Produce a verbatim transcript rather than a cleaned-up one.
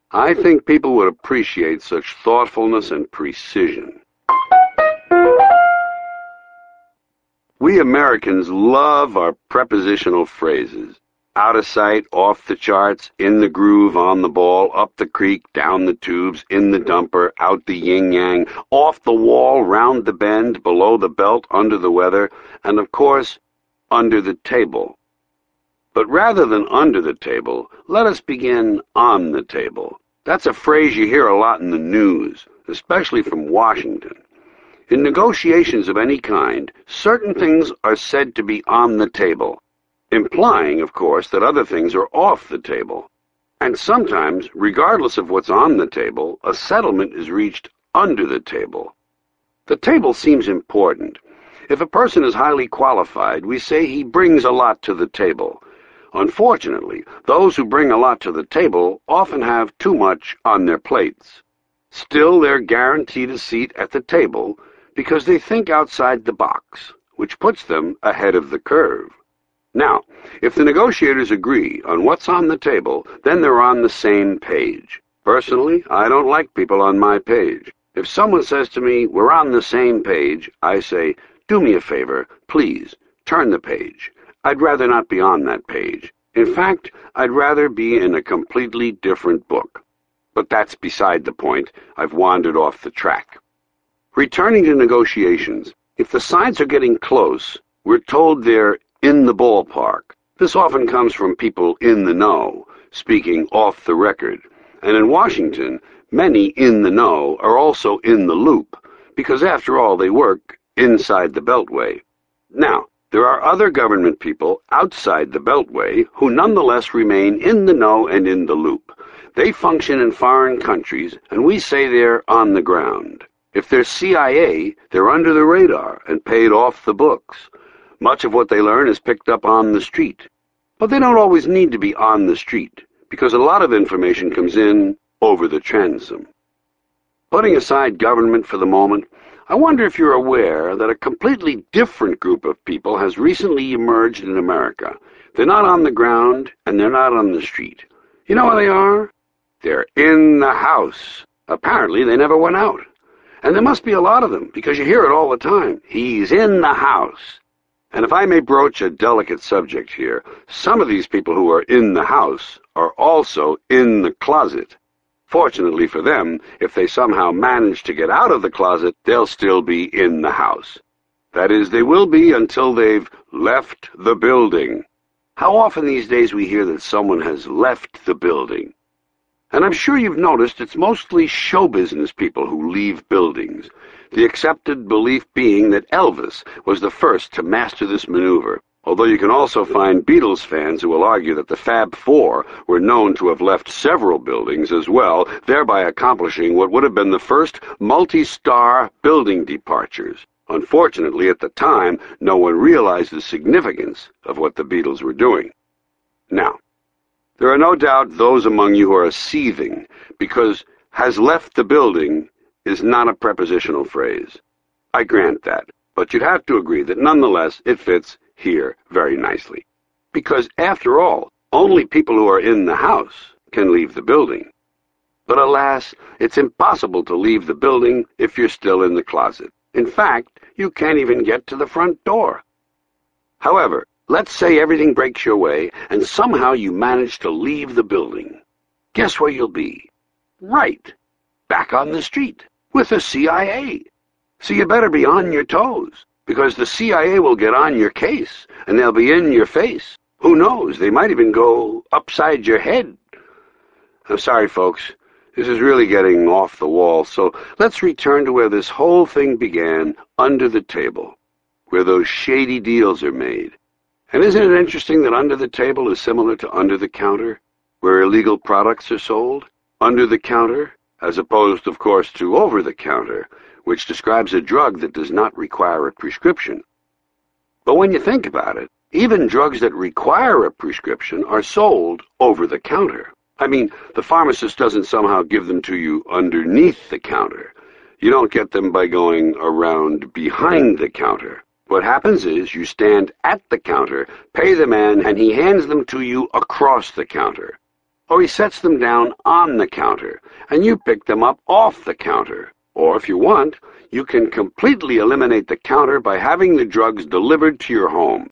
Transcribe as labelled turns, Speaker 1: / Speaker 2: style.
Speaker 1: I think people would appreciate such thoughtfulness and precision. We Americans love our prepositional phrases. Out of sight, off the charts, in the groove, on the ball, up the creek, down the tubes, in the dumper, out the yin-yang, off the wall, round the bend, below the belt, under the weather, and of course, under the table. But rather than under the table, let us begin on the table. That's a phrase you hear a lot in the news, especially from Washington. In negotiations of any kind, certain things are said to be on the table, implying, of course, that other things are off the table. And sometimes, regardless of what's on the table, a settlement is reached under the table. The table seems important. If a person is highly qualified, we say he brings a lot to the table. Unfortunately, those who bring a lot to the table often have too much on their plates. Still, they're guaranteed a seat at the table because they think outside the box, which puts them ahead of the curve. Now, if the negotiators agree on what's on the table, then they're on the same page. Personally, I don't like people on my page. If someone says to me, "We're on the same page," I say, "Do me a favor, please, turn the page. I'd rather not be on that page. In fact, I'd rather be in a completely different book." But that's beside the point. I've wandered off the track. Returning to negotiations, if the sides are getting close, we're told they're in the ballpark. This often comes from people in the know, speaking off the record. And in Washington, many in the know are also in the loop, because after all, they work inside the Beltway. Now, there are other government people outside the Beltway who nonetheless remain in the know and in the loop. They function in foreign countries, and we say they're on the ground. If they're C I A, they're under the radar and paid off the books. Much of what they learn is picked up on the street. But they don't always need to be on the street, because a lot of information comes in over the transom. Putting aside government for the moment, I wonder if you're aware that a completely different group of people has recently emerged in America. They're not on the ground, and they're not on the street. You know where they are? They're in the house. Apparently, they never went out. And there must be a lot of them, because you hear it all the time. He's in the house. And if I may broach a delicate subject here, some of these people who are in the house are also in the closet. Fortunately for them, if they somehow manage to get out of the closet, they'll still be in the house. That is, they will be until they've left the building. How often these days we hear that someone has left the building? And I'm sure you've noticed it's mostly show business people who leave buildings, the accepted belief being that Elvis was the first to master this maneuver, although you can also find Beatles fans who will argue that the Fab Four were known to have left several buildings as well, thereby accomplishing what would have been the first multi-star building departures. Unfortunately, at the time, no one realized the significance of what the Beatles were doing. Now, there are no doubt those among you who are seething, because has left the building is not a prepositional phrase. I grant that, but you'd have to agree that nonetheless it fits here very nicely. Because, after all, only people who are in the house can leave the building. But alas, it's impossible to leave the building if you're still in the closet. In fact, you can't even get to the front door. However, let's say everything breaks your way, and somehow you manage to leave the building. Guess where you'll be? Right, back on the street, with the C I A. So you better be on your toes, because the C I A will get on your case, and they'll be in your face. Who knows, they might even go upside your head. I'm sorry, folks. This is really getting off the wall, so let's return to where this whole thing began, under the table, where those shady deals are made. And isn't it interesting that under the table is similar to under the counter, where illegal products are sold? Under the counter, as opposed, of course, to over the counter, which describes a drug that does not require a prescription. But when you think about it, even drugs that require a prescription are sold over the counter. I mean, the pharmacist doesn't somehow give them to you underneath the counter. You don't get them by going around behind the counter. What happens is you stand at the counter, pay the man, and he hands them to you across the counter. or he sets them down on the counter, and you pick them up off the counter. Or if you want, you can completely eliminate the counter by having the drugs delivered to your home.